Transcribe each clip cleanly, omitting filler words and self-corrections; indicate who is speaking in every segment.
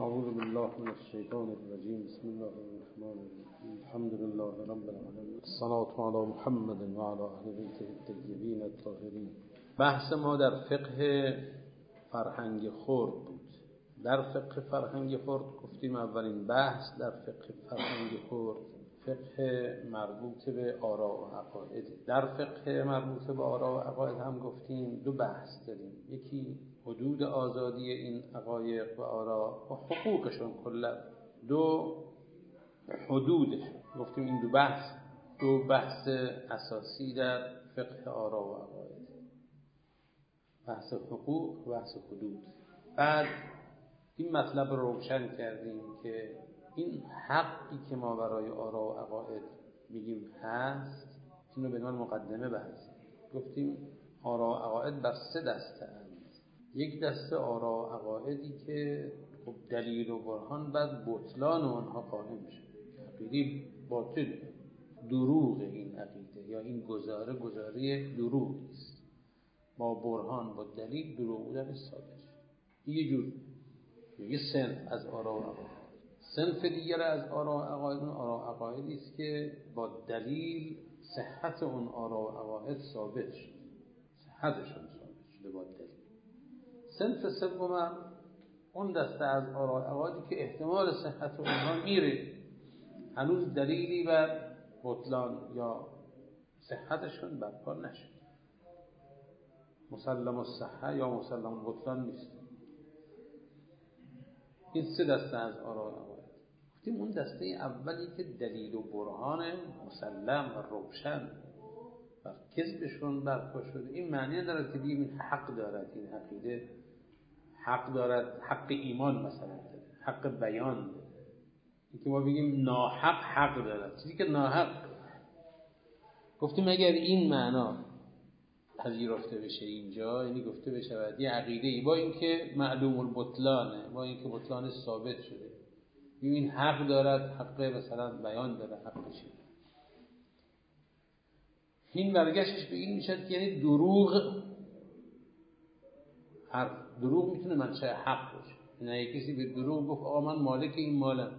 Speaker 1: اعوذ بالله من الشیطان الرجیم. بسم الله الرحمن الرحیم. الحمد لله رب العالمین. الصلاة علی محمد و علی اهل بیته الطیبین الطاهرین. بحث ما در فقه فرهنگ خرد بود. در فقه فرهنگ خرد گفتیم اولین بحث در فقه فرهنگ خرد فقه مربوط به آراء و عقاید. در فقه مربوط به آراء و عقاید هم گفتیم دو بحث داریم. یکی حدود آزادی این عقاید و آراء و حقوقشون کلا، دو حدودشون. گفتیم این دو بحث اساسی در فقه آراء و عقاید، بحث حقوق و بحث حدود. بعد این مطلب رو روشن کردیم که این حقی که ما برای آراء و عقاید میگیم هست، این رو به عنوان مقدمه بحث گفتیم آراء و عقاید بر سه دسته اند. یک دسته آراء و عقایدی که خب دلیل و برهان بر بطلان آنها قائم میشه، عقیده باطل، دروغ این عقیده یا این گزاره دروغی است، با برهان با دلیل دروغ بودن ثابت شد. یه جور یه صنف از آراء و عقاید. صنف دیگر از آراء و عقاید آراء و عقایدی است که با دلیل صحت اون آراء و عقاید ثابت شد، صحتشون ثابت شده با دلیل. صنف سوم اون دسته از آراء و عقایدی که احتمال صحت اونها میره، هنوز دلیلی بر بطلان یا صحتشون برپا نشد، مسلم الصحه یا مسلم بطلان نیست. این سه دسته از آراء و عقاید. گفتیم اون دسته اولی که دلیل و برهان مسلم و روشن و کذبشون برپا شده، این معنی دارد که بگیم این حق دارد، این عقیده حق دارد، حق ایمان مثلا داره، حق بیان داره. این که ما بگیم ناحق حق دارد، چیزی که ناحق. گفتیم اگر این معنا پذیرفته بشه اینجا، یعنی گفته بشه یه عقیده با اینکه معلوم البطلانه، با اینکه بطلان ثابت شده، این حق دارد، حق مثلا بیان داره، حقشه، این برگشتش به این میشه که یعنی دروغ میتونه منشأ حق باشه. نه کسی به دروغ گفت آقا من مالک این مالم،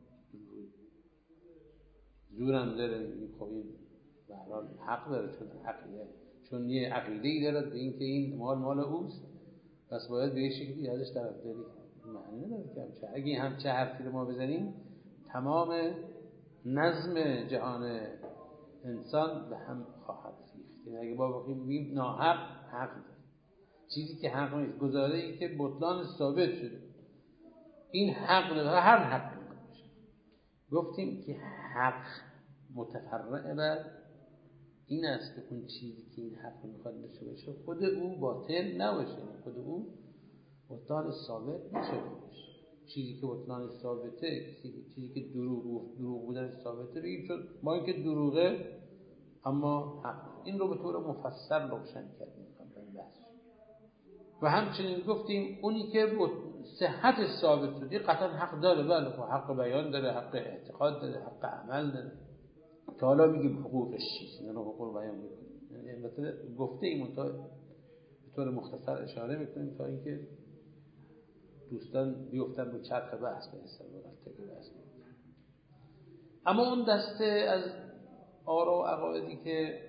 Speaker 1: زورم داره، خب این به هر حال حق داره، چون یه عقیده‌ای داره به این که این مال اوست، پس باید به یه شکلی ازش طرفداری کنه. معنی نداره که اگه همچه حرفی رو ما بزنیم تمام نظم جهان انسان به هم خواهد ریخت. یعنی اگه با بگیم ناحق حق داره، چیزی که حق نیست، گزاره‌ای که بطلان ثابت شده، این حق داره، هر حقی باشه. گفتیم که حق متفرع بر این است که اون چیزی که این حق میخواد داشته باشه خود او باطل نباشه، خود او بطلان ثابت نشه. چیزی که بطلان ثابته، چیزی که دروغ بودن ثابته، بگیم چون با اینکه دروغه اما حق. این رو به طور مفصل روشن کردیم و همچنین گفتیم اونی که صحت ثابت شده قطعا حق داره، بله، حق بیان داره، حق اعتقاد داره، حق عمل داره، که حالا میگیم حقوقش چیست، نه حقوق بیان میکنیم. البته گفته ایم تا به طور مختصر اشاره میکنیم تا اینکه دوستان بیفتن رو چرخ بحث به بحث. اما اون دسته از آراء و عقایدی که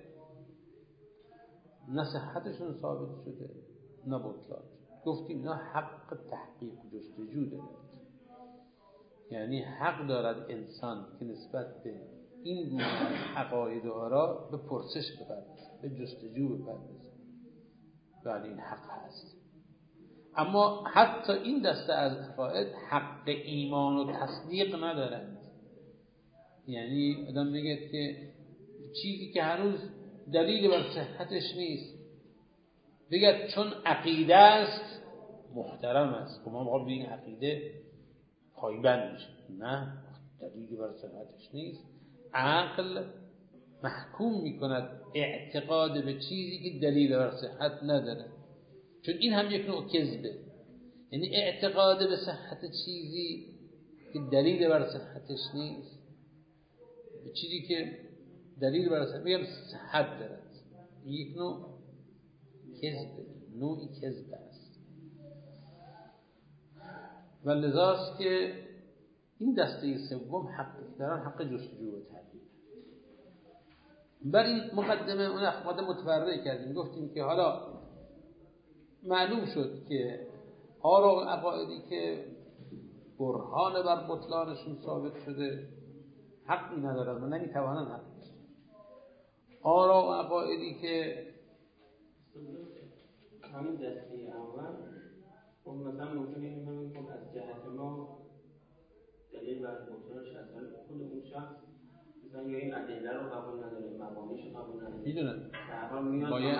Speaker 1: نه صحتشون ثابت شده نه بطلان، گفتیم اینا حق تحقیق جستجو دارد. یعنی حق دارد انسان که نسبت به این گونه از عقاید و آراء به پرسش بپردازه، به جستجو بپردازه. بله این حق هست. اما حتی این دسته از عقاید حق ایمان و تصدیق ندارند. یعنی آدم میگه که چیزی که هنوز دلیل بر صحتش نیست، بگه چون عقیده است محترم است، ما میخوام به این عقیده پایبند میشه، نه دلیلی بر صحتش نیست. عقل محکوم میکند اعتقاد به چیزی که دلیل بر صحت نداره، چون این هم یک نوع کذبه. یعنی اعتقاد به صحت چیزی که دلیل بر صحتش نیست، به چیزی که دلیل بر صحت میگم صحت دارد، یک نوع کذبه، نوعی کذب است. و لذاست که این دسته سوم دارن حق جستجو و تحقیق. بر این مقدمه اون متفرع کردیم، گفتیم که حالا معلوم شد که آرا و عقایدی که برهان بر بطلانشون ثابت شده حقی ندارن و نمیتوانن حق باشن. آرا و عقایدی که
Speaker 2: همین دسته اول خب مثلا ممکنه این خب از جهت ما دلیل بر بطلانش اصلا خود اون شخص مثلا یا این ادله رو قبول نداره، مبانیش رو قبول نداره،
Speaker 1: میدونن
Speaker 2: باید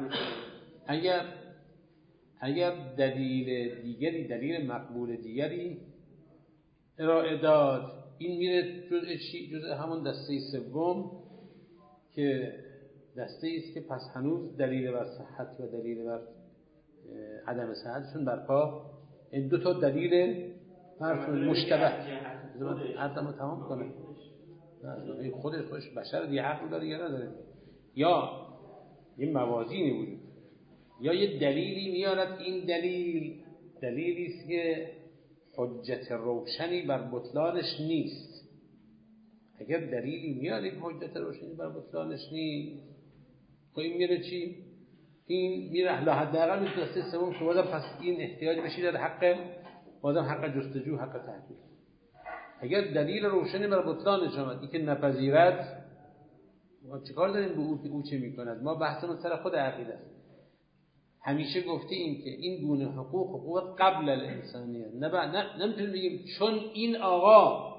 Speaker 1: اگر دلیل دیگری، دلیل مقبول دیگری ارائه داد، این میره جزء همون دسته سوم که دسته است که پس هنوز دلیل بر صحت و دلیل بر عدم صحتشون برپا، این دو تا دلیل مشتبه عدم تمام کنه. نه خودش بشر دیگه حق داره یا نداره، یا یه موازینی وجود یا یه دلیلی میارد. این دلیلی است که حجت روشنی بر بطلانش نیست. اگر دلیلی میارید حجت روشنی بر بطلانش نیست، خب این میره چی؟ این میره حداقل میره دسته سوم که بازم پس این احتیاج بشی در حق جستجو، حق تحقیق. اگر دلیل روشنی بر بطلانش آمد این که نپذیرد، ما چیکار داریم به او چه میکند؟ ما بحثمون سر خود عقیده است. همیشه گفته این که این گونه حقوق قبل الانسانیه. نمیتونیم بگیم چون این آقا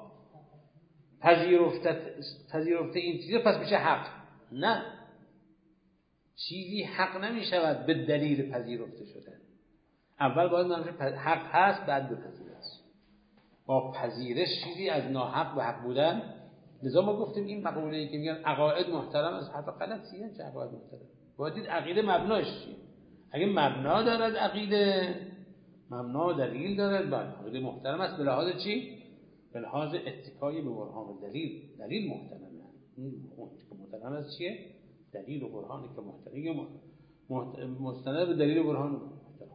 Speaker 1: پذیرفته این چیزه پس میشه حق. نه، چیزی حق نمیشود به دلیل پذیرفته شده. اول باید حق هست، بعد بپذیرد. با پذیرش چیزی از ناحق به حق بودن. لذا ما گفتیم این مقوله‌ای که میگن عقاید محترم از حرف غلطیه. چه عقاید محترم؟ باید دید عقیده مبناش چیه. اگه مبنا دارد عقیده، مبنا دلیل دارد، بعد عقیده محترم است. به لحاظ چی؟ به لحاظ اتکای به برهان و دلیل محترمه. محترم است چیه؟ دلیل و برهانی که مستند به دلیل و برهان محترم.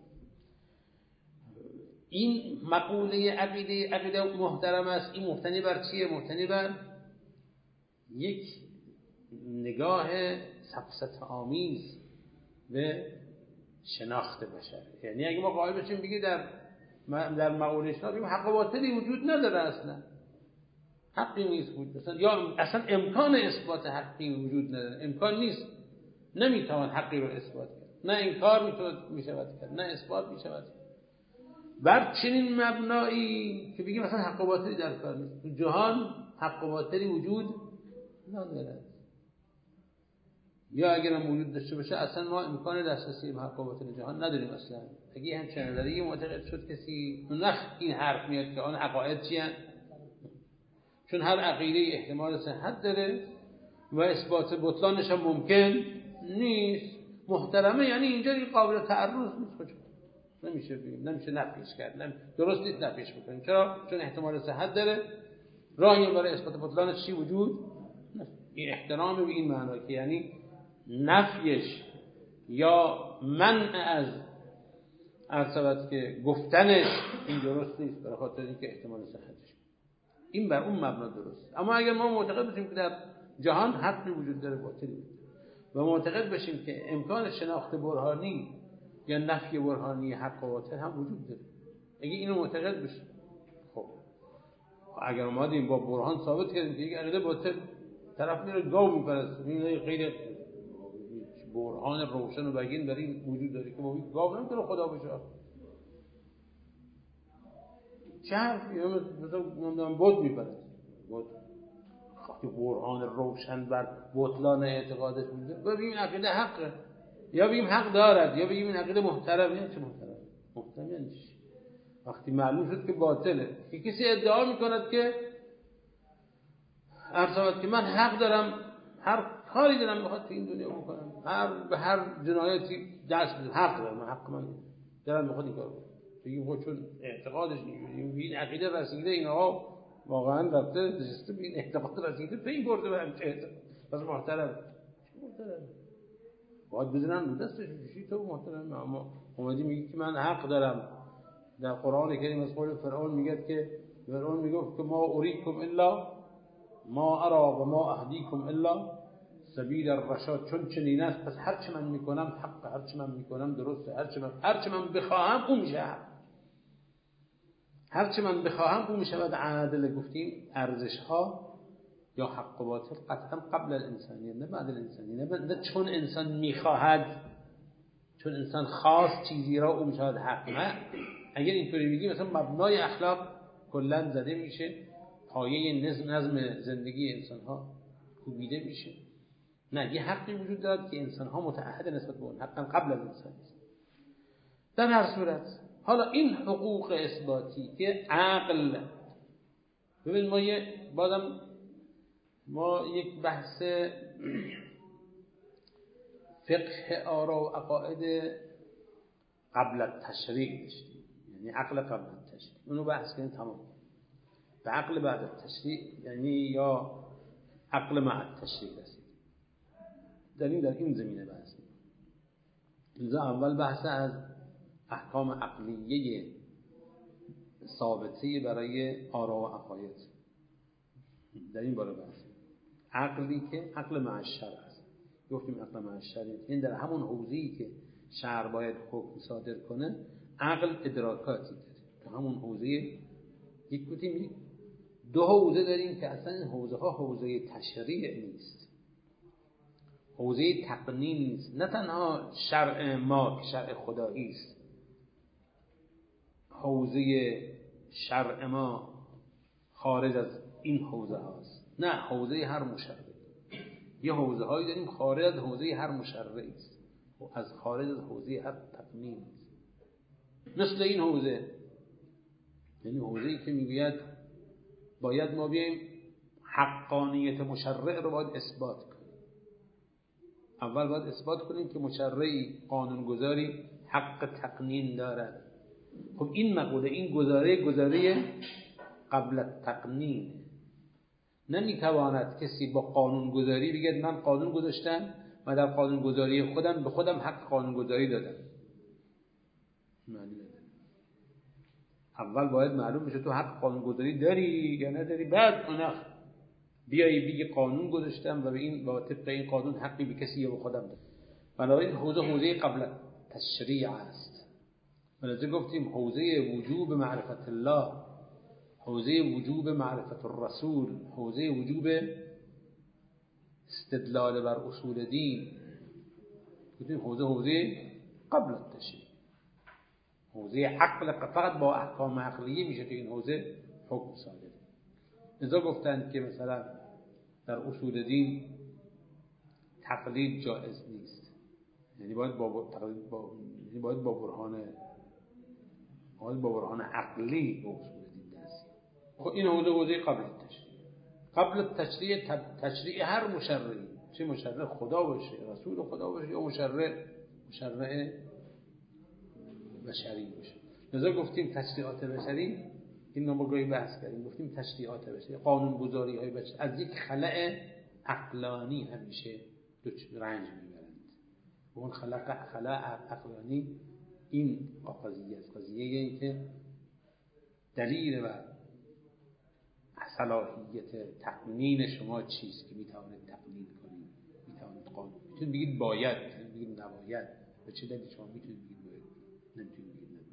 Speaker 1: این مقوله عقیده محترم است. این مبتنی بر چیه؟ مبتنی بر یک نگاه سفسطه آمیز به شناخت بشر. یعنی اگه ما قائل بشیم بگیم در مقوله شناخت حق و باطلی وجود نداره، اصلا حقی نیست وجود، یا اصلا امکان اثبات حقی وجود نداره، امکان نیست، نمیتوان حقی رو اثبات کرد، نه انکار میشود کرد، نه اثبات میشود. بر چنین مبنایی که بگیم مثلا حق و باطلی در کار نیست، تو جهان حق و باطلی وجود نداره، یا اگر هم وجود داشته باشه اصلا ما امکان دسترسی به حق و باطل جهان نداریم اصلا. اگه همچین نظریه معتقد شد کسی، اون وقت این حرف میاد که آن عقاید چی هست؟ چون هر عقیده احتمال صحت داره و اثبات بطلانش هم ممکن نیست. محترمه یعنی اینجا این قابل تعرض نیست، نمیشه نفیش کرد، درست نیست نفیش بکنیم. چرا؟ چون احتمال صحت داره، راهی برای اثبات بطلانش چی وجود نه. این احترام به این معنی که یعنی نفیش یا منع از عرض که گفتنش این درست نیست، برای خاطر اینکه احتمال صحتش، این بر اون مبنا درست. اما اگر ما معتقد باشیم که در جهان حقی وجود داره، باطلی وجود داره، و معتقد باشیم که امکان شناخت برهانی یا نفی برهانی حق و باطل هم وجود داره، اگه اینو معتقد بشیم، خب اگر اومدیم با برهان ثابت کردیم که یک عقیده باطل، طرف میره گاو میپرسته، این غیر برهان روشن و بگین در این وجود داره که با گاو نمیتونه خدا بشه. چه حرفی؟ مثلا بود میپرسته، بود خاطر برهان روشن بر بطلان اعتقادش میده، ببین عقیده حقه، یا بگیم حق دارد، یا بگیم این عقیده محترمه. چه محترم یعنی چی؟ وقتی معلوم شد که باطله، که کسی ادعا میکند که عرض که من حق دارم هر کاری دارم میخواد تو این دنیا بکنم، به هر جنایتی دست بدم، حق دارم، من حق من دارم میخواد این کار بکنم، بگیم خود چون اعتقادش این عقیده رسیده، این آقا واقعا رفته نشسته به این اعتقاد رسیده، به این برده به همچه اعتقاد، پس محترم. باید بزنم رو دستش بشی تو محترم. اما اومدی میگی که من حق دارم در قرآن کریم از قول فرعون میگه که فرعون میگفت که ما اریکم الا ما ارا و ما اهدیکم الا سبیل الرشاد. چون چنین است پس هر چه من میکنم حق، هر چه من میکنم درسته، هر چه من بخواهم اون میشه حق، هر چه من بخواهم اون میشه عادل. گفتیم ارزش ها یا حق و باطل قطعا قبل الانسانیه نه بعد الانسانیه، نه چون انسان میخواهد، چون انسان خواست چیزی را اون میشه حق. نه، اگر اینطوری بگیم مثلا مبنای اخلاق کلا زده میشه، پایه نظم زندگی انسان ها کوبیده میشه. نه، یه حقی وجود دارد که انسان ها متعهد نسبت به اون حقا قبل از انسان است. در هر صورت حالا این حقوق اثباتی که عقل، ببین ما یک بحث فقه آرا و عقاید قبل التشریع داشتیم، یعنی عقل قبل التشریع، اونو بحث کنیم تمام. به عقل بعد التشریع یعنی یا عقل مع التشریع رسید. در این زمینه بحث می‌کنیم. اول بحث از احکام عقلیه ثابته برای آرا و عقاید، در این باره بحث عقلی که عقل مع الشرع است. گفتیم عقل مع الشرع این در همون حوزه‌ای که شرع باید حکم صادر کنه عقل ادراکاتی داره. تو همون حوزه یک گفتیم دو حوزه داریم که اصلا این حوزه ها حوزه تشریع نیست، حوزه تقنین نیست. نه تنها شرع ما که شرع خدایی است، حوزه شرع ما خارج از این حوزه هاست، نه حوزه هر مشرع. یه حوزه هایی داریم خارج از حوزه هر مشرعی است و از خارج از حوزه هر تقنین است. مثل این حوزه، یعنی حوزه‌ای که میگوید باید ما بیایم حقانیت مشرع رو باید اثبات کنیم. اول باید اثبات کنیم که مشرعی، قانونگذاری حق تقنین دارد. خب این مقوله، این گزاره قبل التقنین. نمیتواند کسی با قانونگذاری بگه من قانون گذاشتم و در قانونگذاری خودم به خودم حق قانونگذاری دادم. معنی نداره. اول باید معلوم بشه تو حق قانونگذاری داری یا نداری، بعد اون بیایی بگی قانون گذاشتم و به این با طبق این قانون حقی به کسی یا به خودم دادم. بنابراین حوزه قبل تشریع است. ولذا گفتیم حوزه وجوب معرفت الله، حوزه وجوب معرفت الرسول، حوزه وجوب استدلال بر اصول دین. گفتیم حوزه قبل التشریع، حوزه عقل فقط با احکام عقلیه میشه که این حوزه حکم صادره. لذا گفتند که مثلا در اصول دین تقلید جائز نیست، یعنی باید با برهان عقلی به اصول دین دست. خب این حوزه قبل التشریع. قبل التشریع تشریع هر مشرعی، چه مشرع خدا باشه، رسول خدا باشه، یا مشرع بشری باشه. لذا گفتیم تشریعات بشری، این ما گاهی بحث کردیم، گفتیم تشریعات بشری، قانونگذاری های بشری از یک خلأ عقلانی همیشه رنج میبرند. و اون خلأ عقلانی این قضیه است، قضیه که دلیل و صلاحیت تقنین شما چیست که میتوانید تقنین کنید، میتوانید قانون میتونید بگید باید، میتونید بگید نباید. به چه دلیل شما میتونید بگید باید، نمیتونید بگید نباید؟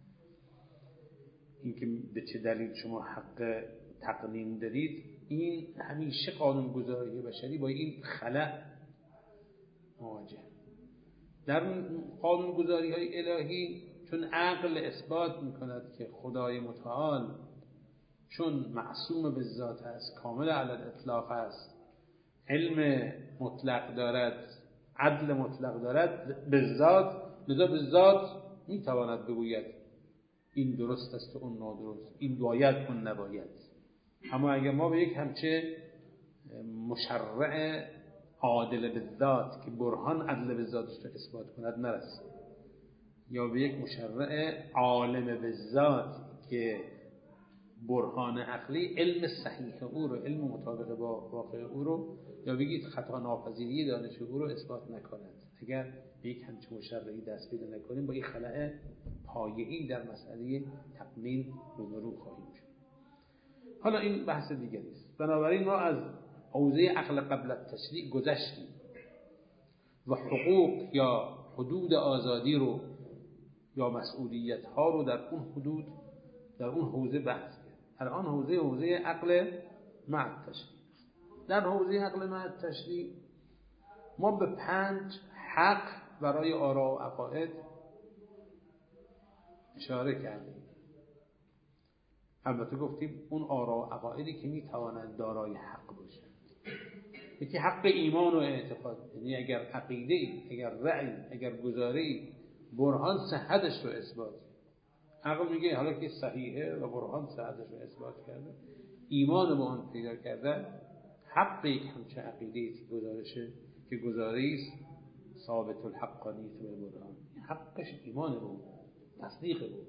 Speaker 1: این که به چه دلیل شما حق تقنین دارید، این همیشه قانونگذاری بشری با این خلأ مواجه. در قانونگذاری های الهی چون عقل اثبات میکند که خدای متعال چون معصوم بالذات است، کامل علی الاطلاق است، علم مطلق دارد، عدل مطلق دارد بالذات، لذا بالذات میتواند بگوید این درست است و اون نادرست، این باید اون نباید. اما اگر ما به یک همچه مشرع عادل بالذات که برهان عدل بالذاتش رو اثبات کند نرسیم، یا به یک مشرع عالم بالذات که برهان عقلی علم صحیح او رو، علم مطابق با واقع او رو، یا بگید خطا ناپذیری دانش او رو اثبات نکند، اگر به یک همچین مشرعی دست پیدا نکنیم با این خلأ پایه‌ای در مسئله تقنین رو خواهیم شد. حالا این بحث دیگری است. بنابراین ما از حوزه عقل قبل التشریع گذشتیم و حقوق یا حدود آزادی رو یا مسئولیت ها رو در اون حدود در اون حوزه بحث کرد. الان حوزه عقل مع التشریع. در حوزه عقل مع التشریع ما به 5 حق برای آرا و عقاید اشاره کردیم. البته گفتیم اون آرا و عقایدی که میتوانند دارای حق باشند. یکی حق ایمان و اعتقاد، یعنی اگر عقیده، اگر رأی، اگر گزاره برهان صحتش رو اثبات، عقل میگه حالا که صحیحه و برهان صحتش رو اثبات کرده، ایمان با آن پیدا کرده، حق یک همچه عقیده که گزاره است ثابت الحقانیت و برهان، حقش ایمان بود، تصدیق بود.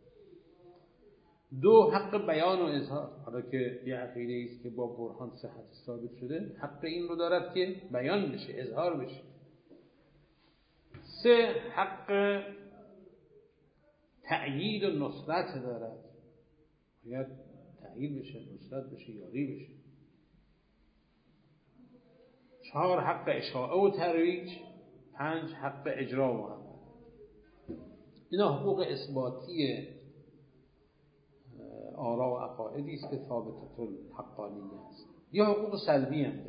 Speaker 1: 2 حق بیان و اظهار، حالا که یه عقیده است که با برهان صحت ثابت شده، حق این رو دارد که بیان بشه، اظهار بشه. 3 حق تأیید و نصرت دارد، باید تأیید بشه، نصرت بشه، یاری بشه. 4 حق اشاعه و ترویج. 5 حق اجرا و عمل. اینا حقوق اثباتی آرا و عقایدی است که ثابتة الحقانیه است. یا حقوق سلبی هم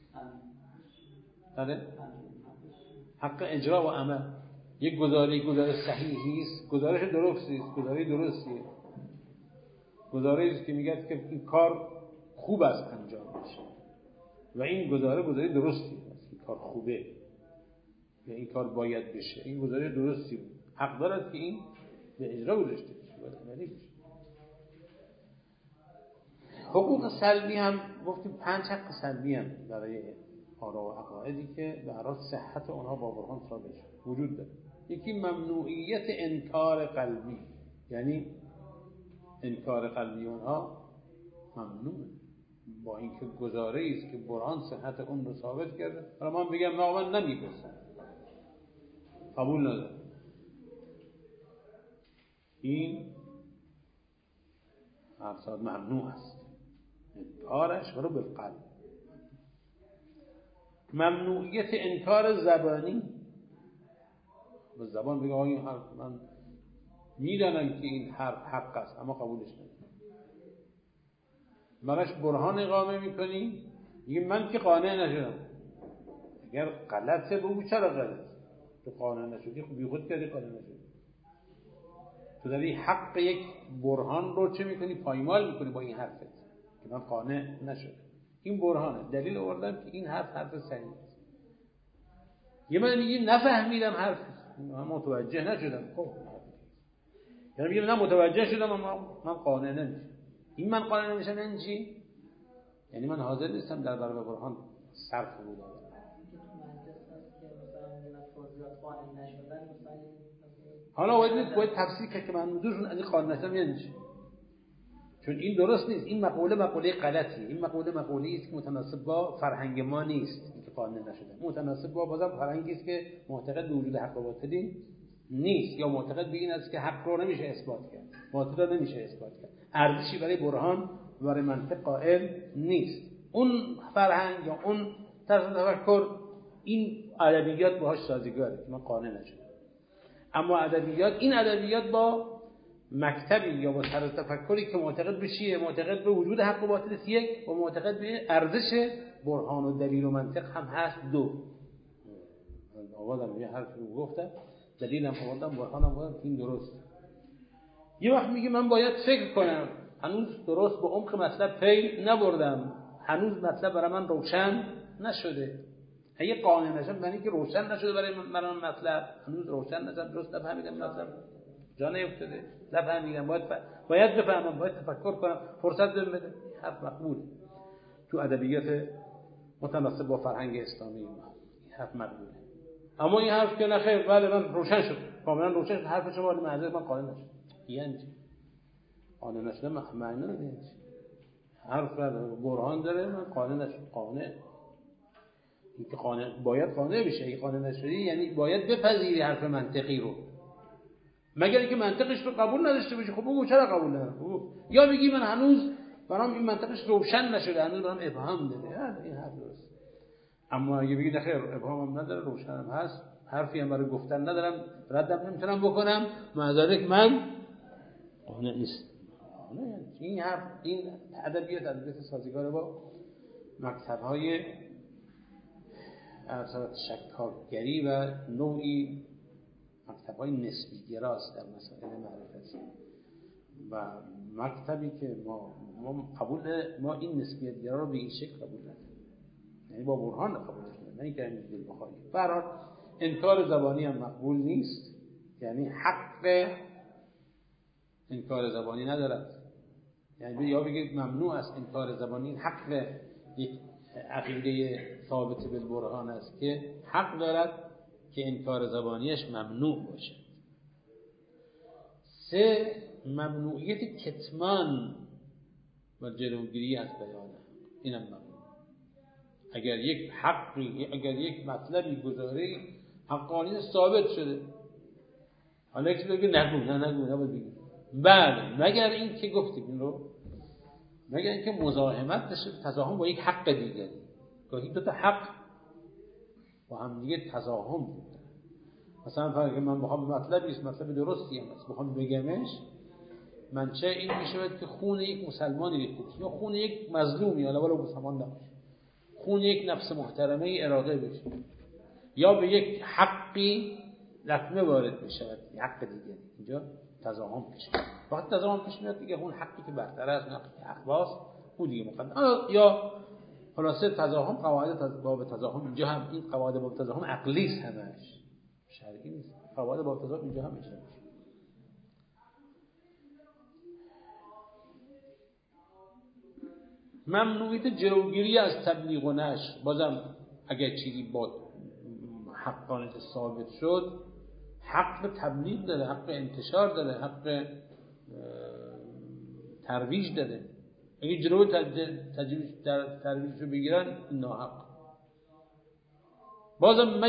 Speaker 1: داره. حق اجرا و عمل، یک گزاره صحیحی است، گزارش درستی است، گزاره درستیه، گزاره است که میگه که این کار خوب است انجام بشه و این گزاره درستی است، این کار خوبه یا این کار باید بشه، این گزاره درستی بود، حق دارد که این به اجرا گذاشته بشه، باید عملی بشه. حقوق سلبی هم گفتیم 5 حق سلبی هم برای آرا و عقایدی که به هر حال صحت اونها با برهان ثابت وجود داره. یکی ممنوعیت انکار قلبی، یعنی انکار قلبی اونها ممنوعه، با اینکه گزاره است که برهان صحت اون رو ثابت کرده. حالا من بگم نه من نمیپرسم، قبول ندارم، این افساد ممنوع است، انکارش ولو بالقلب. ممنوعیت انکار زبانی، به زبان بگه این حرف من میدانم که این حرف حق است اما قبولش نمیکنم، براش برهان اقامه میکنی، میگه من که قانع نشدم. اگر غلطه بگو چرا غلط، تو قانع نشدی، خب بیخود کردی قانع نشدی. تو داری حق یک برهان رو چه میکنی؟ پایمال میکنی با این حرفت که من قانع نشدم. این برهانه، دلیل آوردم که این حرف صحیح است. یه من میگی نفهمیدم حرف، من متوجه نشدم، خب یعنی میگم نه متوجه شدم اما من قانع نمیشم. این من قانع نمیشم یعنی چی؟ یعنی من حاضر نیستم در برابر برهان صرف رو بدم. حالا باید تفسیر کنم که منظورشون از این قانع نشدم یعنی چی؟ چون این درست نیست، این مقوله غلطیه، این مقوله است که متناسب با فرهنگ ما نیست. اینکه قانع نشده متناسب با بازم فرهنگی است که معتقد به وجود حق و باطلی نیست، یا معتقد به این است که حق رو نمیشه اثبات کرد، باطل رو نمیشه اثبات کرد، ارزشی برای برهان و برای منطق قائل نیست. اون فرهنگ یا اون طرز تفکر، این ادبیات باهاش سازگاره که من قانع نشدم. اما این ادبیات با مکتبی یا با طرز تفکری که معتقد به چیه؟ معتقد به وجود حق و باطل است، یک، و معتقد به ارزش برهان و دلیل و منطق هم هست، 2. آوردم یه حرفی رو گفتم، دلیلم آوردم، برهانم آوردم، این درست. یه وقت میگه من باید فکر کنم، هنوز درست به عمق مطلب پی نبردم، هنوز مطلب برای من روشن نشده. اگه قانع نشم یعنی که روشن نشده برای من مطلب، هنوز روشن نشد، درست نفهمیدم مطلب، جا نیفتاده، نفهمیدم، باید بفهمم، باید تفکر کنم، فرصت بده. حرف مقبوله تو ادبیات متناسب با فرهنگ اسلامی، حرف مقبوله. اما این حرف که نخیر، بله من روشن شد، کاملا روشن شد، حرف شما ولی معذرت من قانع نشد. یعنی چی؟ قانع نشدم معنی نمیده. حرف برهان داره، من قانع نشد. قانع اینکه باید قانع بشه. اگه قانع نشدی یعنی باید بپذیری حرف منطقی رو، مگر اینکه منطقش رو قبول نداشته باشی. خب اون چرا قبول نداره؟ یا میگی من هنوز برام این منطقش روشن نشده، هنوز برام ابهام داره، این حرف درست. اما اگه بگی خیر ابهامم نداره، روشنم هست، حرفی هم برای گفتن ندارم، ردم نمیتونم بکنم، معذرت من قانع نیست. این حرف، این ادبیات سازگار با مکتب‌های شکاکگری و نوعی مکتب‌های نسبی گراست در مسائل معرفتی و مکتبی که ما این نسبیت گرا رو به این شکل قبول نداریم، یعنی با برهان قبول نداریم، نه اینکه همین دل بخواهیم. به هر حال انکار زبانی هم مقبول نیست، یعنی حق انکار زبانی ندارد. یعنی یا بگید ممنوع است انکار زبانی، حق یک عقیده ثابت بالبرهان است که حق دارد که انکار زبانیش ممنوع باشد. 3. ممنوعیت کتمان و جلوگیری از بیان، اینم ممنوع. اگر یک حقی، اگر یک مطلبی گزاره حقانی ثابت شده، حالا یکی بگه نگو بگید بله، مگر این که گفتیم این رو، مگر این که مزاحمت نشه، تزاحم با یک حق دیگری. گاهی دو تا حق با هم دیگه تزاحم بود. مثلا فرض کنید من بخوام مطلبی است، مطلب درستی هم است، بخوام بگمش، منچه این میشه که خون یک مسلمانی ریخته یا خون یک مظلومی، حالا ولی مسلمان نباشه، خون یک نفس محترمه اراده بشه، یا به یک حقی لطمه وارد بشه، حق دیگه. اینجا تزاحم پیش میاد. وقتی تزاحم پیش میاد دیگه اون حقی که برتر از اون حقی که حق باز اون دیگه مقدم. یا خلاصه تزاحم، قواعد باب تزاحم اینجا هم، این قواعد باب تزاحم عقلی است، همش شرعی نیست. قواعد باب تزاحم اینجا هم میشه. ممنوعیت جلوگیری از تبلیغ و نشر، بازم اگر چیزی با حقانیت ثابت شد، حق تبلیغ داره، حق انتشار داره، حق ترویج داره. اگه جلوی ترویج رو بگیرن ناحق. بازم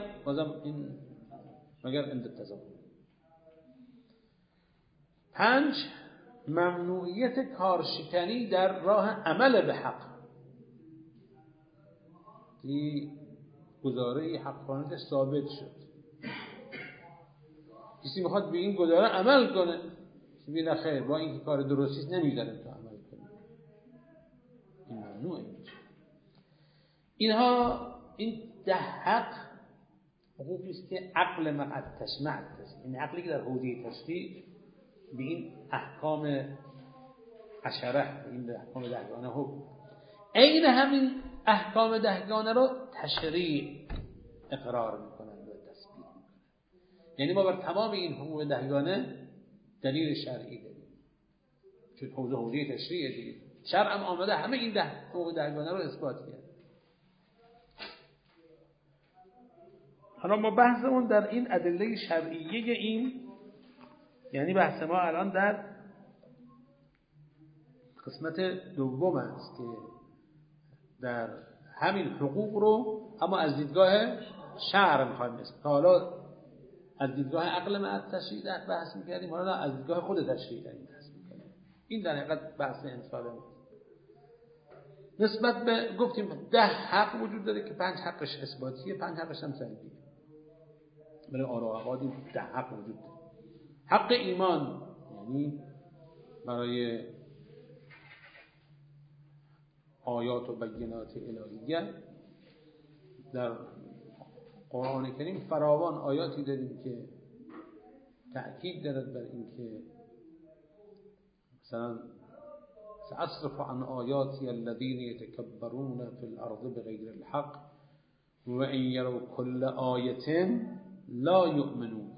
Speaker 1: مگر اند تزاحم. 5. ممنوعیت کارشکنی در راه عمل به حق. این گزاره حقانیت ثابت شد، کسی میخواد به این گزاره عمل کنه، کسی نه خیر، با اینکه کار درستیست نمیذاره تو عمل کنه، این ممنوعه. این 10 حق حقوقی است که عقل مع تشمع است. این عقلی که در حوزه تشریع به این احکام عشره، به این احکام 10 حکم، این همین احکام 10 رو تشریع اقرار میکنن و تثبیت میکنن. یعنی ما بر تمام این حقوق 10 دلیل شرعی داریم، چون حوزه تشریع دیگه. شرع هم آمده همه این حقوق 10 رو اثبات کرد. حالا ما بحثمون در این ادله شرعیه، این یعنی بحث ما الان در قسمت دوم است که در همین حقوق رو اما از دیدگاه شرع می‌خوایم بسیم. حالا از دیدگاه عقل مع تشریع بحث می‌کردیم، حالا از دیدگاه خود تشریع داریم بحث می‌کنیم. این در حقیقت بحث انسان نسبت به گفتیم 10 حق وجود داره که 5 حقش اثباتیه، 5 حقش هم سلبیه. برای آراء و اقوال 10 حق وجود داره. حق ایمان، یعنی برای آیات و بینات الهیه در قرآن کریم فراوان آیاتی داریم که تأکید دارد بر این که مثلا سأصرف عن آیاتی الذین یتکبرون فی الارض بغیر الحق و ان یروا کل آیة لا یؤمنون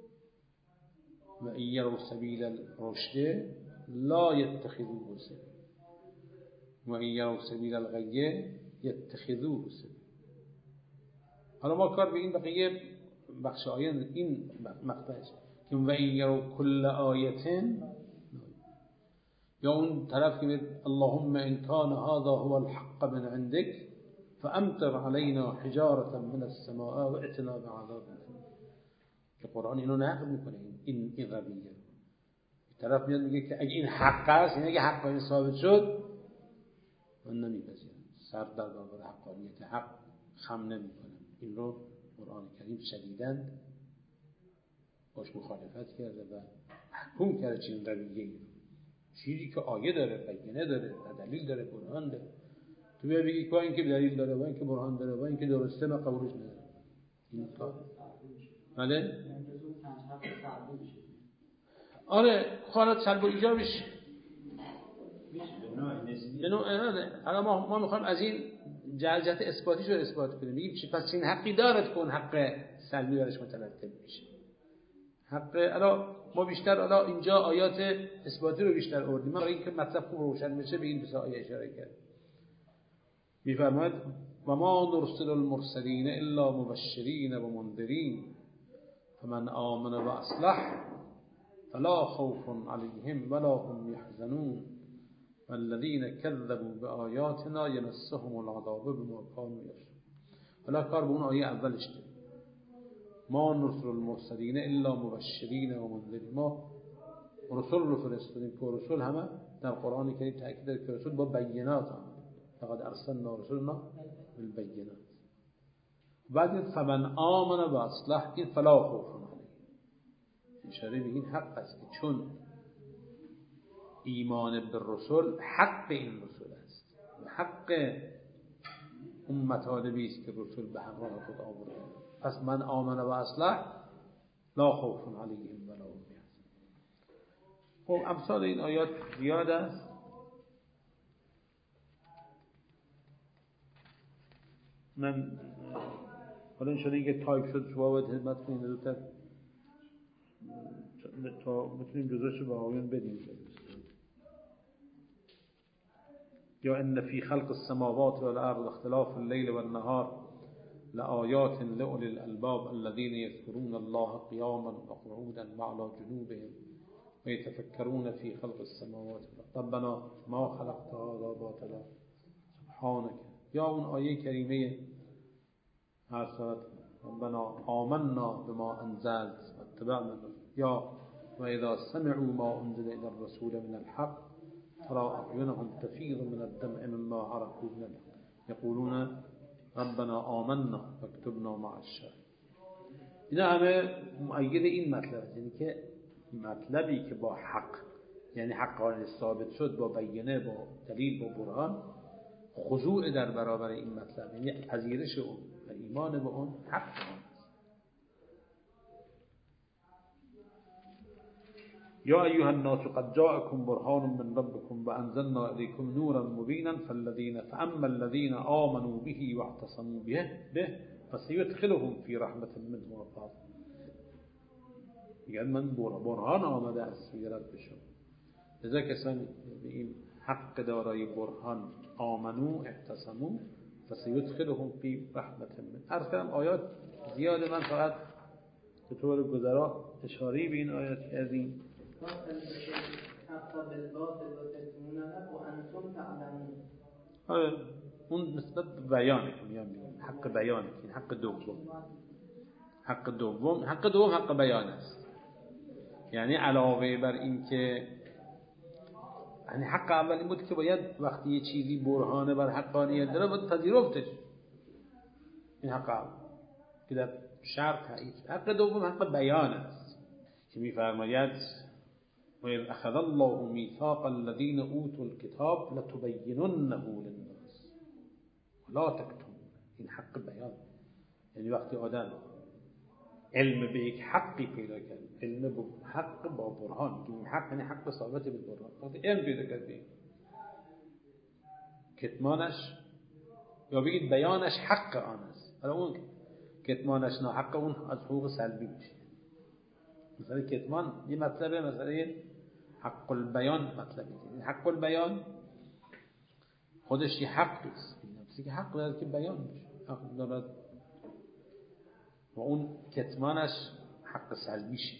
Speaker 1: و ان یروا سبیل الرشد لا یتخذوه سبیلا و ان یروا سبیل الغی یتخذوه سبیلا. حالا ما کار به این بقیه بخش آیه این مقطع که و ان یروا کل آیة، یا اون طرف که اللهم ان کان هذا هو الحق من عندك فامطر علينا حجارة من السماء وائتنا بعذاب أليم. که قرآن اینو نقل میکنه، این رویه. طرف میاد میگه که اگه این حق است، یعنی اگه حق این ثابت شد، من نمیپذیرم، سر در برابر حقانیت حق خم نمیکنم. این رو قرآن کریم شدیداً باش مخالفت کرده و محکوم کرده چنین رویه‌ای. چیزی که آیه داره، بینه داره، دلیل داره، برهان داره، تو بیا بگی با اینکه دلیل داره، با اینکه برهان داره، با اینکه درسته، من قبولش ندارم. این تا بله؟ آره، خواهد سلب و ایجابش حالا ما میخوایم از این جهت اثباتیش رو اثبات کنیم. میگیم چی؟ پس این حقی دارد که اون حق سلبی برش مترتب میشه. حق ما بیشتر اینجا آیات اثباتی رو بیشتر آوردیم برای اینکه مطلب خوب روشن بشه. به این دو آیه اشاره کرد. میفرماید و ما نرسل المرسلین الا مبشرین و منذرین فمن آمن و اصلح فلا خوف علیهم ولا هم یحزنون والذین کذبوا بآیاتنا یمسهم العذاب بما كانوا یکسبون. حالا کار به اون آیه اولش داریم. ما نرسل المرسلین الا مبشرین و منذرین. ما رسول رو فرستادیم که رسول همه در قرآن کریم تأکید داره که رسول با بینات آمد. لقد ارسلنا رسولنا بالبینات. بعد فمن آمن و اصلح، این فلا خوف علیهم. اشاره به این حق است که چون ایمان به رسول حق این رسول است، حق اون مطالبی است که رسول به همراه خود آورده. پس من آمن و اصلح لا خوف علیهم ولا هم یحزنون. خب امثال این آیات زیاد است. من حالا این شده که تایپ شد شما باید خدمت کنید زودتر تا بتونیم جزاشو به آقایون بدیم. یا ان فی خلق السماوات والارض واختلاف الليل والنهار لآیات لأولی الالباب الذین یذکرون الله قیاما وقعودا وعلى جنوبهم ويتفكرون في خلق السماوات والارض ربنا ما خلقت هذا باطلا سبحانك. یا اون آیه کریمه هر ساعت ربنا آمنا بما انزلت واتبعنا. یا و اذا سمعوا ما انزل الى الرسول من الحق ترى اعینهم تفیض من الدمع مما عرفوا من الحق یقولون ربنا آمنا فاکتبنا مع الشاهدین. اینا همه مؤید این مطلب است، یعنی که مطلبی که با حق، یعنی حقانیت ثابت شد با بینه، با دلیل، با برهان، خضوع در برابر این مطلب، یعنی پذیرش اون و ایمان به اون حق است. یا ایها الناس قد جاءكم برهان من ربكم وانزلنا اليكم نورا مبينا فاما الذين آمنوا به واعتصموا به فسيدخلهم في رحمة منه وفضل. یعنی من برهان آمده است سوی ربشون. لذا کسانی به این حق دارای برهان آمنو اعتصموا فسيدخلهم في رحمة منه. عرض کردم آیات زیاده، من فقط به طور گذرا اشاره به این آیات کردیم. آره اون نسبت به بیانه که میگم حق بیانه، این حق دوم حق بیان است. یعنی علاوه بر این که یعنی حق اول این بود که باید وقتی یه چیزی برهانه بر حقانیت داره باید پذیرفتش، این حق اول که در شرط تایید. حق دوم حق بیان است که میفرماید و اذ اخذ الله میثاق الذین اوتوا الكتاب لتبیننه للناس ولا تکتمون. این حق بیان، یعنی وقتی آدم علم به یک حقی پیدا کرد، علم به حق با برهان، که این حق یعنی حق ثابت به برهان، وقتی علم پیدا کرد به کتمانش یا بگید بیانش حق آن است، حالا اون کتمانش ناحق، اون از حقوق سلبی میشه. مثلا کتمان یه مطلبه، مثلا حق البیان مطلبی. این حق البیان خودش یه حقی است، نفسی که حق داره که بیان بشه، حق دارد، و اون کتمانش حق سلبیشه.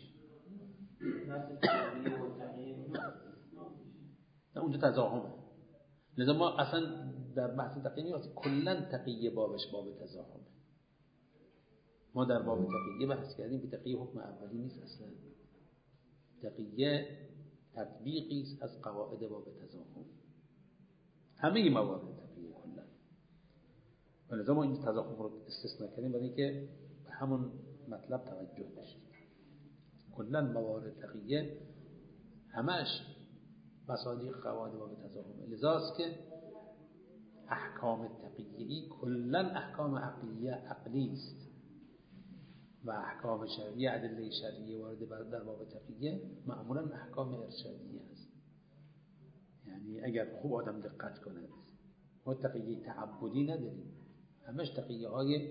Speaker 1: نه اونجا تضاهمه. لذا ما اصلا در بحث تقیه نیست، کلا تقیه بابش باب تزاحمه. ما در باب تقیه بحث کردیم که تقیه حکم اولی نیست اصلا. تقیه تطبیقی است از قواعد باب تزاحم، همه موارد تقیه کلا. ولذا ما این تزاحم رو استثناء کردیم برای اینکه به همون مطلب توجه بشه. کلا موارد تقیه همش مصادیق قواعد باب تزاحم. لذاست که احکام تقیه‌ای کلا احکام عقلی است و احکام شرعی، ادله شرعی وارد در باب تقیه معمولا احکام ارشادی است. یعنی اگر خوب آدم دقت کند، ما تقیه تعبدی نداریم، همش تقیه های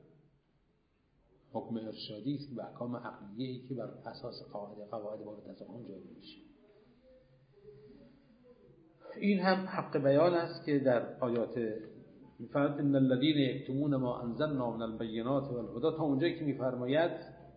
Speaker 1: حکم ارشادی است و احکام عقلیه‌ای که بر اساس قواعد باب تزاحم جاری میشه. این هم حق بیان است که در آیات می‌فرماید ان الذين يكتمون ما انزلنا من البينات والهدى، تا اونجایی که می‌فرماید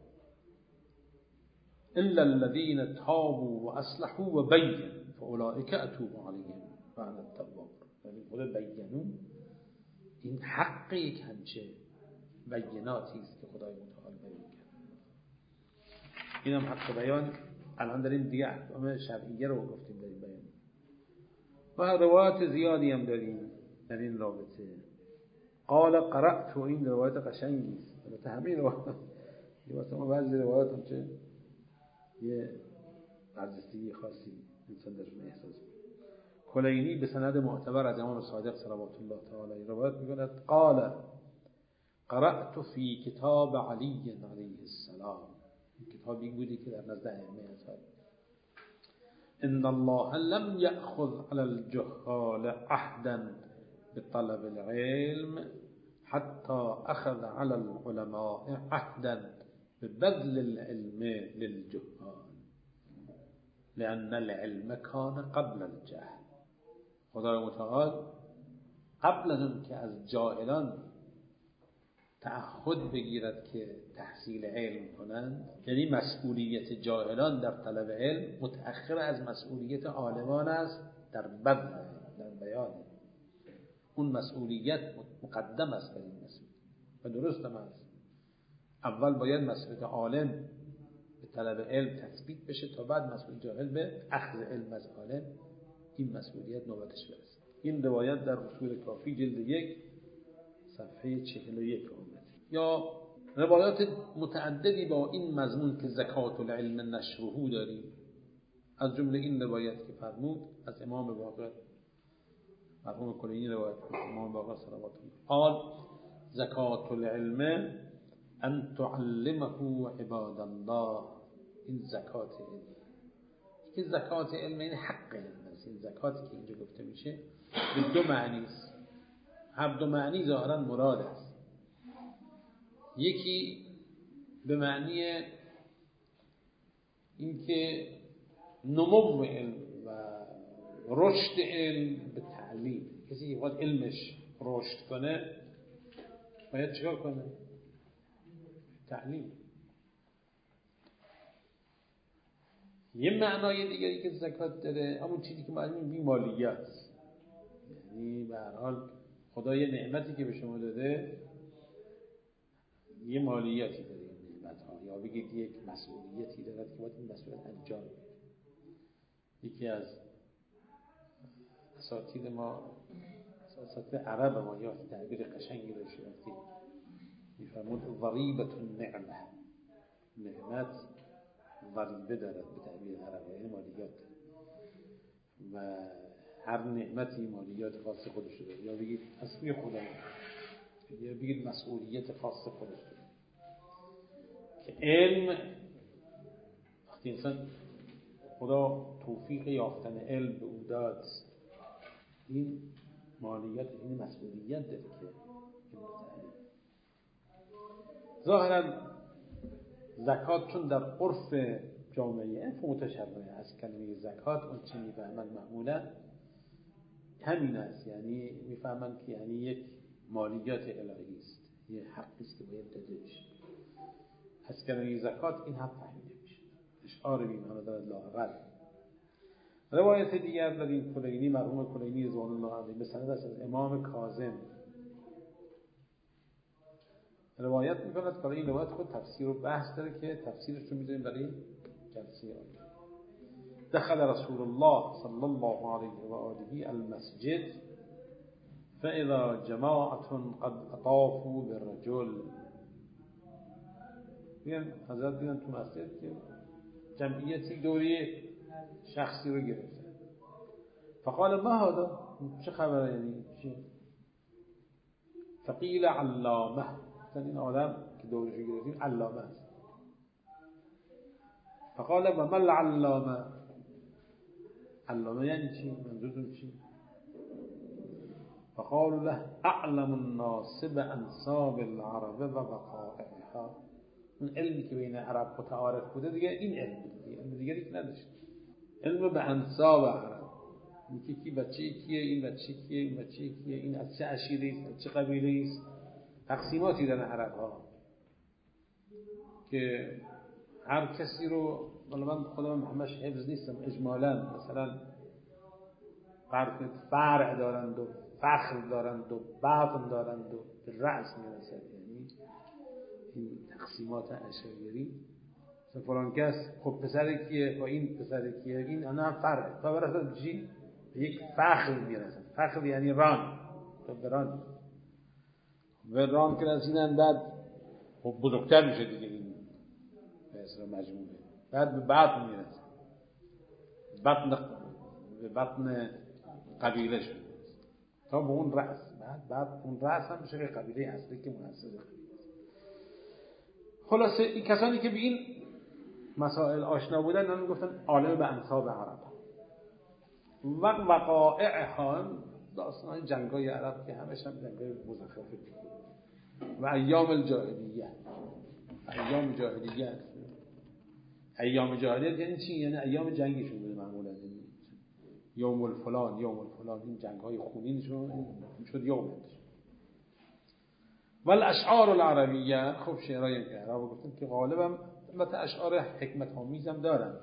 Speaker 1: الا الذين تابوا واصلحوا وبينوا فاولئك اتوب عليهم وانا التواب. یعنی خود بینوا این حق یک همچه بیناتی است که خدای متعال بیان کرد. این هم حق بیان. الان داریم دیگه احکام شرعیه رو گفتیم داریم بیان و روایات زیادی هم داریم در این رابطه. قال قرأت، این روایت قشنگی است. البته همین روایت مثلا بعضی روایات هم چه یه برجستگی خاصی انسان درشون احساس می‌کنه. کلینی به سند معتبر از امام صادق صلوات الله تعالی روایت می‌کند قال قرأت فی کتاب علی علیه السلام. این کتابی بودی که در نزد ائمه اثر ان الله لم يأخذ على الجهال عهدا بطلب العلم حتى أخذ على العلماء عهدا ببذل العلم للجهال لأن العلم كان قبل الجهل. خدای متعال قبل از اون که از جاهلان تعهد بگیرد که تحصیل علم کنند، یعنی مسئولیت جاهلان در طلب علم متأخر از مسئولیت عالمان است در بذل، در بیان. اون مسئولیت مقدم است بر این مسئولیت و درست هم است. اول باید مسئولیت عالم به طلب علم تثبیت بشه تا بعد مسئولیت جاهل به اخذ علم از عالم این مسئولیت نوبتش برسه. این روایت در اصول کافی جلد 1 صفحه 41 آمده. یا روایات متعددی با این مضمون که زکات العلم نشره داریم، از جمله این روایت که فرمود از امام باقر، مرحوم کلینی روایت از امام باقر صلوات الله قال زکات العلم ان تعلمه عباد الله. این زکات علم، که زکات علم این حق علم است. این زکاتی که اینجا گفته میشه به دو معنی است، هر دو معنی ظاهرا مراد است. یکی به معنی اینکه نمو علم و رشد علم به تعلیم. کسی که باید علمش رشد کنه باید چیکار کنه؟ تعلیم. یه معنای دیگری که زکات داره همون چیزی که معنی بیمالیت، یعنی به هر حال خدا یه نعمتی که به شما داده یه مالیاتی داره این نعمت ها، یا بگید یک مسئولیتی داره که باید این مسئولیت انجام بده. یکی از اساتید ما، اساتید عرب ما، یا تعبیر قشنگی رو شناختی میفرمود ضریبة النعمه، نعمت ضریبه دارد به تعبیر عرب، یعنی مالیات، و هر نعمتی مالیات خاص خودش داره، یا بگید تصویر خدا، یا بگید مسئولیت خاص خودش داره. که علم وقتی انسان خدا توفیق یافتن علم به او داد، این مالیات، این مسئولیت داره که ظاهرا زکات چون در عرف جامعه متشبه از کلمه زکات، اون چه میفهمند معمولا همین است، یعنی میفهمند که یعنی یک مالیات الهی است، یه حقی است که باید داده بشه. از کلمه زکات این حق فهمیده میشه، اشعار بی معنی دارد لااقل. روایت دیگر داریم کلینی مرحوم کلینی رضوان الله علیه به سند از امام کاظم روایت میکند که این روایت خود تفسیر و بحث داره که تفسیرش رو میذاریم برای جلسه آینده. دخل رسول الله صلی الله علیه و آله المسجد فاذا جماعة قد اطافوا بالرجل. میگن حضرت دیدن تو مسجد که جمعیتی دوری شخصی رو گرفته. فقال ما هذا؟ چه خبره یعنی چی؟ فقیل علامه. این آدم که دورش رو گرفتیم علامه است. فقال و ما العلامه؟ علامه یعنی چی؟ منظورتون چی؟ فقالوا له اعلم الناس بانساب العرب و وقائعها. اون علمی که بین عرب متعارف بوده دیگه این علم بوده، علم دیگری که نداشت. علم به انساب عرب، اینکه کی بچه کیه، این بچه کیه، این بچه کیه، این از چه عشیره است، از چه قبیله است. تقسیماتی دارن عرب ها که هر کسی رو، من خودم همش حفظ نیستم، اجمالا مثلا فرع دارند و فخر دارند و باطن دارند و به رأس میرسد. یعنی این تقسیمات اشعری فلان کس خب پسر کیه با این پسر کیه، این انا هم فرع تا برسد چی به یک فخر میرسد. فخر یعنی ران، تو بران و ران که رسیدن بعد خب بزرگتر میشه دیگه این به اصلا مجموعه، بعد به باطن میرسد، به بطن قبیله شد تا به اون رأس، بعد اون رأس هم میشه قبیله اصلی که مؤسس قبیله. خلاصه این کسانی که به این مسائل آشنا بودن هم میگفتن عالم به انساب عرب و وقائعها، داستان جنگای عرب که همش هم جنگای مزخرفه و ایام الجاهلیه. ایام جاهلیت، ایام جاهلیت یعنی چی؟ یعنی ایام جنگشون بوده معمولا، یوم الفلان یوم الفلان، این جنگ‌های خونینشون شد یومش. والاشعار العربیه، خب شعرهای که عرب گفتن که غالبا البته اشعار حکمت آمیز هم دارن.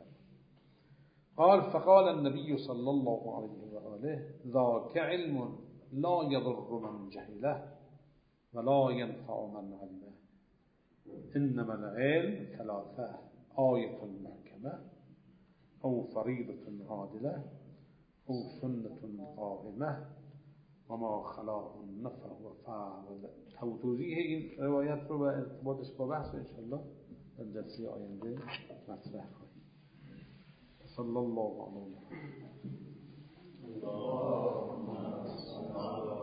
Speaker 1: قال فقال النبي صلى الله عليه وآله ذاك علم لا يضر من جهله ولا ينفع من علمه انما العلم ثلاثه آية محكمة او فريضة عادلة او سنة قائمة وما خلا النفع و فعل. توضیح این روایت رو و ارتباطش با بحث انشاءالله در جلسه آینده مطرح خواهیم. صلی الله علیه و آله.